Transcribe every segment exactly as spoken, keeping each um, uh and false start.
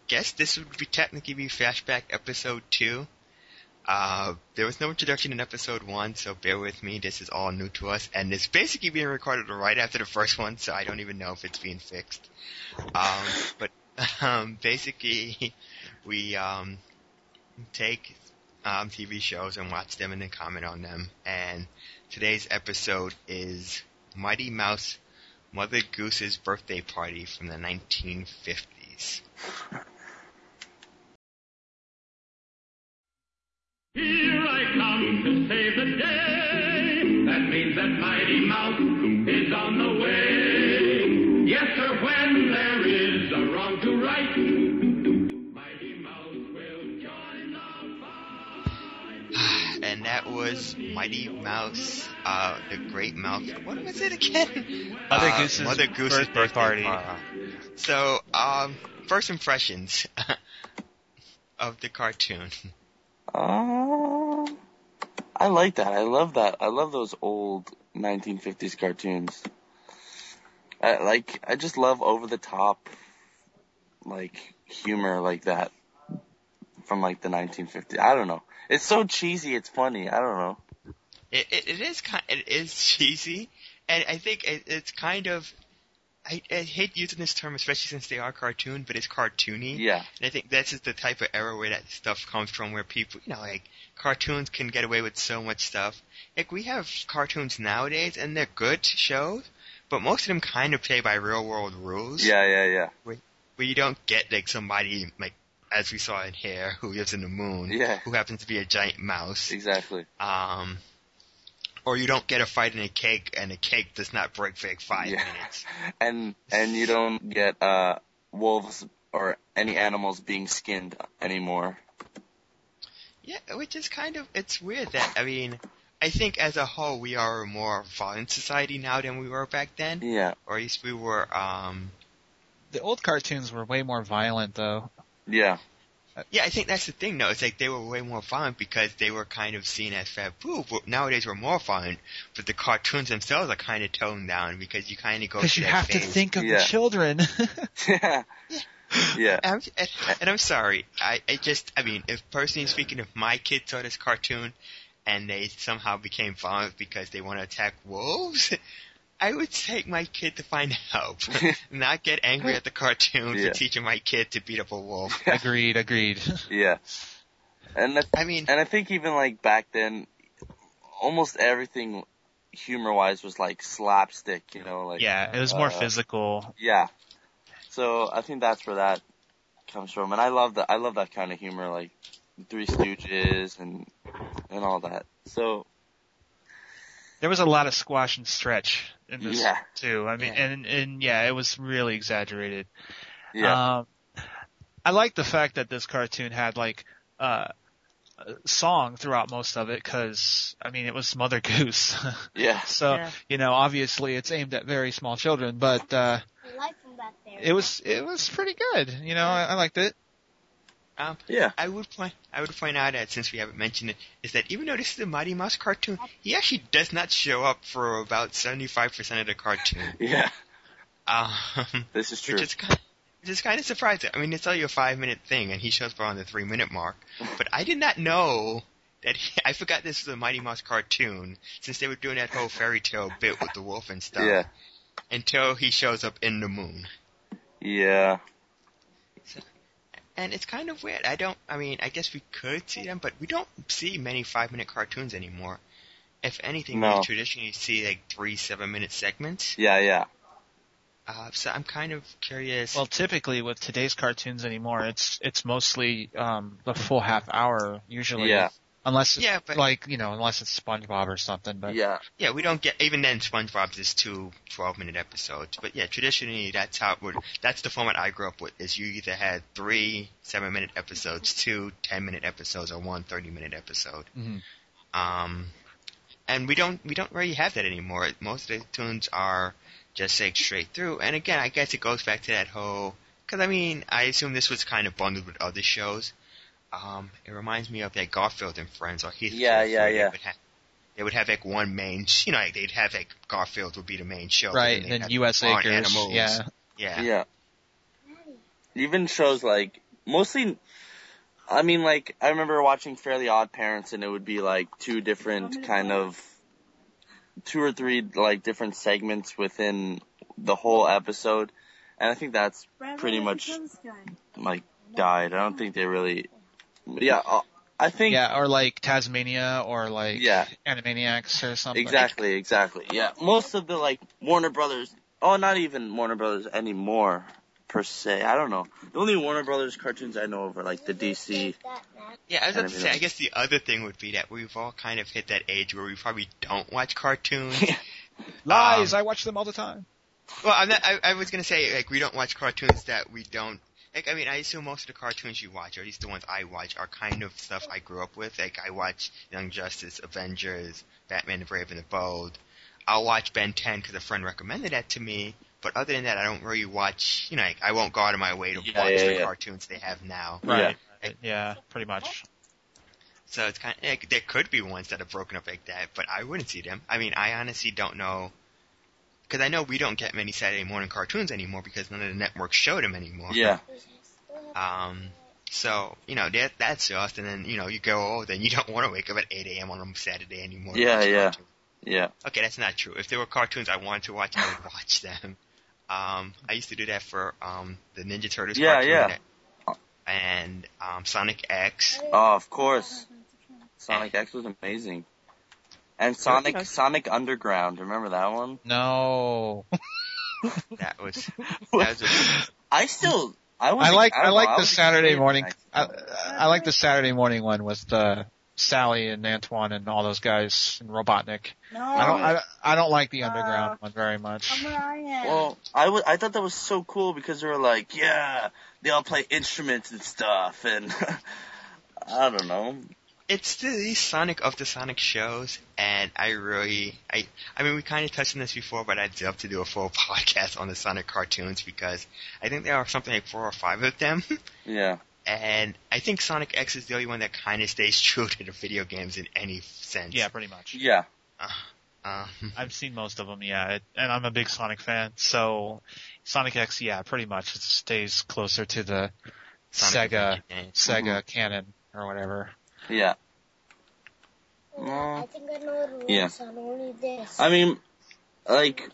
guess this would be technically be Flashback Episode two. Uh, there was no introduction in Episode one, so bear with me. This is all new to us, and it's basically being recorded right after the first one, so I don't even know if it's being fixed. Um, but um, basically, we um, take um, T V shows and watch them and then comment on them. And today's episode is Mighty Mouse Mother Goose's Birthday Party from the nineteen fifties. Here I come to save the day. That means that Mighty Mouse is on the way. Yes, sir, when there is a wrong to right, Mighty Mouse will join the fight. And that was Mighty Mouse, uh, the Great Mouse. What was it again? Mother uh, Goose's, Mother Goose's birthday, birthday party. party. So, um, first impressions of the cartoon. Uh, I like that. I love that. I love those old nineteen fifties cartoons. I like. I just love over the top, like humor like that from like the nineteen fifties. I don't know. It's so cheesy. It's funny. I don't know. It it, it is kind. It is cheesy, and I think it, it's kind of. I, I hate using this term, especially since they are cartoon, but it's cartoony. Yeah. And I think that's just the type of era where that stuff comes from, where people, you know, like, cartoons can get away with so much stuff. Like, we have cartoons nowadays, and they're good shows, but most of them kind of play by real-world rules. Yeah, yeah, yeah. Where, where you don't get, like, somebody, like, as we saw in Hair, who lives in the moon, Yeah. who happens to be a giant mouse. Exactly. Um... Or you don't get a fight in a cake, and a cake does not break for like five Yeah. minutes. And and you don't get uh wolves or any animals being skinned anymore. Yeah, which is kind of, it's weird that, I mean, I think as a whole we are a more violent society now than we were back then. Yeah. Or at least we were, um... The old cartoons were way more violent, though. Yeah. Yeah, I think that's the thing, though. It's like they were way more violent because they were kind of seen as taboo. But nowadays we're more violent, but the cartoons themselves are kind of toned down because you kind of go Because through you that have to phase. think of Yeah. the children. Yeah. Yeah. And I'm, and, and I'm sorry. I, I just, I mean, if personally speaking, if my kids saw this cartoon and they somehow became violent because they want to attack wolves, I would take my kid to find help, not get angry at the cartoon Yeah. for teaching my kid to beat up a wolf. Agreed, agreed. Yeah. And I, I mean, and I think even like back then, almost everything humor-wise was like slapstick, you know, like Yeah, it was more uh, physical. Yeah. So I think that's where that comes from, and I love that. I love that kind of humor, like Three Stooges and and all that. So There was a lot of squash and stretch in this Yeah. too. I mean, Yeah. and and yeah, it was really exaggerated. yeah, Um, I like the fact that this cartoon had like uh, a song throughout most of it because I mean it was Mother Goose. yeah, So Yeah. you know, obviously it's aimed at very small children, but uh, I like them back there. it was it was pretty good. You know, I, I liked it. um, yeah. I would point, I would point out that since we haven't mentioned it, is that even though this is a Mighty Mouse cartoon, he actually does not show up for about seventy-five percent of the cartoon. Yeah. Um, This is true. Which is kind, which is kind of surprising. I mean, it's only a five-minute thing, and he shows up on the three-minute mark. But I did not know that. He, I forgot this was a Mighty Mouse cartoon since they were doing that whole fairy tale bit with the wolf and stuff. Yeah. Until he shows up in the moon, Yeah. and it's kind of weird. I don't. I mean, I guess we could see them, but we don't see many five-minute cartoons anymore. If anything, No. we traditionally see like three seven-minute segments. Yeah. Yeah. Uh, so I'm kind of curious. Well, typically with today's cartoons anymore, it's it's mostly um the full half hour usually. Yeah. Unless it's Yeah, but- like, you know, unless it's SpongeBob or something, but Yeah. Yeah, we don't get, even then SpongeBob's is two twelve-minute episodes. But yeah, traditionally that's how it would, that's the format I grew up with, is you either had three seven-minute episodes, two ten-minute episodes, or one thirty-minute episode. Mhm. Um, and we don't, we don't really have that anymore. Most of the tunes are just like straight through. And again, I guess it goes back to that whole, cause I mean, I assume this was kind of bundled with other shows. Um, it reminds me of like Garfield and Friends or Heathcliff. Yeah, yeah, where they yeah. would have- They would have like one main, you know, like they'd have like Garfield would be the main show. but right, then they'd then have U S barn Acres, animals. yeah. Yeah. Yeah. Even shows like mostly, I mean, like, I remember watching Fairly Odd Parents, and it would be, like, two different kind of, two or three, like, different segments within the whole episode. And I think that's pretty much, like, died. I don't think they really, yeah, uh, I think. Yeah, or like Tasmania or like Yeah. Animaniacs or something. Exactly, exactly. Yeah, most of the, like, Warner Brothers, oh, not even Warner Brothers anymore, per se. I don't know. The only Warner Brothers cartoons I know of are, like, the D C. Yeah, I was about to say, I guess the other thing would be that we've all kind of hit that age where we probably don't watch cartoons. Lies, Um, I watch them all the time. Well, I'm not, I, I was gonna say, like, we don't watch cartoons that we don't, like, I mean, I assume most of the cartoons you watch, or at least the ones I watch, are kind of stuff I grew up with. Like, I watch Young Justice, Avengers, Batman the Brave and the Bold. I'll watch Ben ten because a friend recommended that to me, but other than that, I don't really watch, you know, like, I won't go out of my way to Yeah, watch yeah, the yeah. cartoons they have now. Right. Yeah. Yeah, pretty much. So it's kind of, like, there could be ones that are broken up like that, but I wouldn't see them. I mean, I honestly don't know. Because I know we don't get many Saturday morning cartoons anymore because none of the networks show them anymore. Yeah. Um, so, you know, that, that's just, and then, you know, you go old and you don't want to wake up at eight a.m. on a Saturday anymore. to Yeah, watch yeah. cartoons. Yeah. Okay, that's not true. If there were cartoons I wanted to watch, I would watch them. Um, I used to do that for, um, the Ninja Turtles Yeah, cartoon. yeah. And, um, Sonic X. Oh, of course. Sonic X was amazing. And Sonic Yes. Sonic Underground, remember that one? No. That was, that was a, I still, I was. I like I don't know, like the was Saturday excited morning. when I, I- I like the Saturday morning one with uh, Sally and Antoine and all those guys and Robotnik. No. I don't I, I don't like the Uh, underground one very much. Well, I was, I thought that was so cool because they were like, yeah, they all play instruments and stuff, and I don't know. it's the, these Sonic of the Sonic shows, and I really, I, I mean, we kind of touched on this before, but I'd love to do a full podcast on the Sonic cartoons because I think there are something like four or five of them, Yeah. and I think Sonic X is the only one that kind of stays true to the video games in any sense. Yeah, pretty much. Yeah. Uh, uh, I've seen most of them, yeah, it, and I'm a big Sonic fan, so Sonic X, yeah, pretty much it stays closer to the Sonic Sega games. Sega canon or whatever. Yeah. I think I know the rules Yeah. on only this. I mean, like,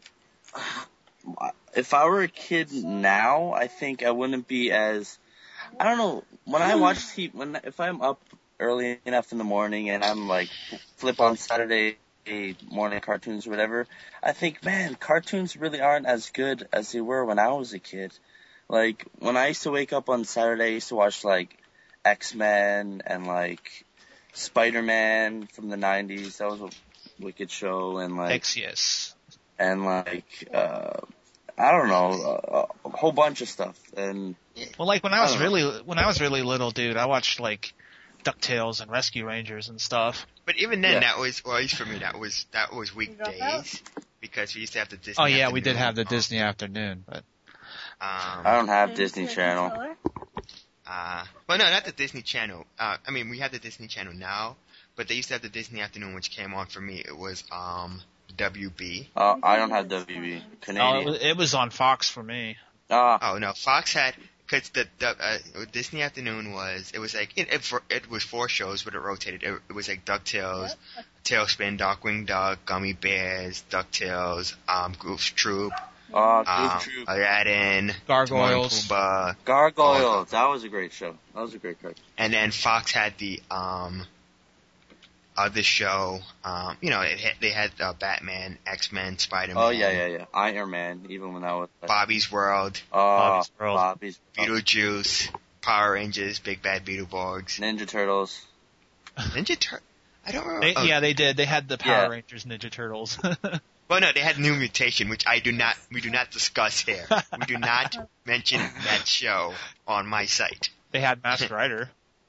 if I were a kid now, I think I wouldn't be as, I don't know, when I watch T V, when, if I'm up early enough in the morning and I'm like, flip on Saturday morning cartoons or whatever, I think, man, cartoons really aren't as good as they were when I was a kid. Like, when I used to wake up on Saturday, I used to watch, like, X-Men and, like, Spider-Man from the nineties. That was a wicked show. And, like, X, and, like, uh, I don't know, a, a whole bunch of stuff. And, Well, like when I was I don't know. really when I was really little, dude, I watched like DuckTales and Rescue Rangers and stuff. But even then, Yeah. that was, well, at least for me, that was that was weekdays because we used to have the Disney. Oh yeah, we did afternoon have the on. Disney afternoon, but Um, I don't have Disney Channel. Uh, well, no, not the Disney Channel. Uh, I mean, we have the Disney Channel now, but they used to have the Disney Afternoon, which came on for me. It was um W B. Uh, I don't have W B. oh, it, Canadian. was, it was on Fox for me. Ah, Oh no, Fox had because the, the uh, Disney Afternoon was it was like it, it it was four shows, but it rotated. It, it was like DuckTales, Tailspin, Darkwing Duck, Gummy Bears, DuckTales, um, Goof's Troop, uh, um, Goof Troop. Aladdin, Gargoyles. Timon and Pumbaa, Gargoyles. That was a great show. That was a great cartoon. and then Fox had the um other show. Um, you know, it had, they had uh, Batman, X-Men, Spider-Man. Oh, yeah, yeah, yeah. Iron Man, even when I was... Bobby's World, Oh, Bobby's World. Bobby's World. Beetlejuice, Power Rangers, Big Bad Beetleborgs, Ninja Turtles. Ninja Tur. I don't remember. They, oh, yeah, they did. They had the Power Yeah. Rangers Ninja Turtles. Well, no, they had New Mutation, which I do not. We do not discuss here. We do not mention that show on my site. They had Master Rider.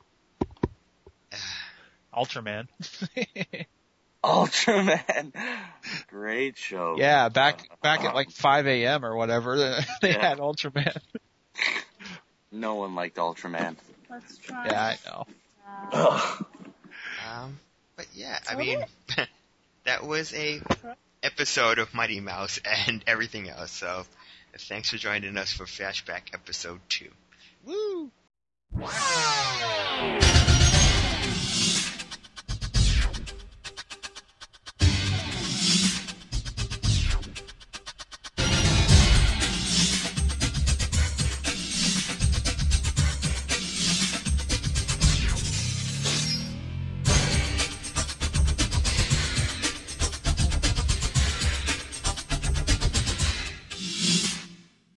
Ultraman. Ultraman. Great show. Yeah, back back at like five a.m. or whatever, they Yeah. had Ultraman. No one liked Ultraman. Let's try. Yeah, I know. Ugh. Um, but yeah, I mean, that was a episode of Mighty Mouse and everything else. So, thanks for joining us for Flashback Episode Two. Woo! Wow!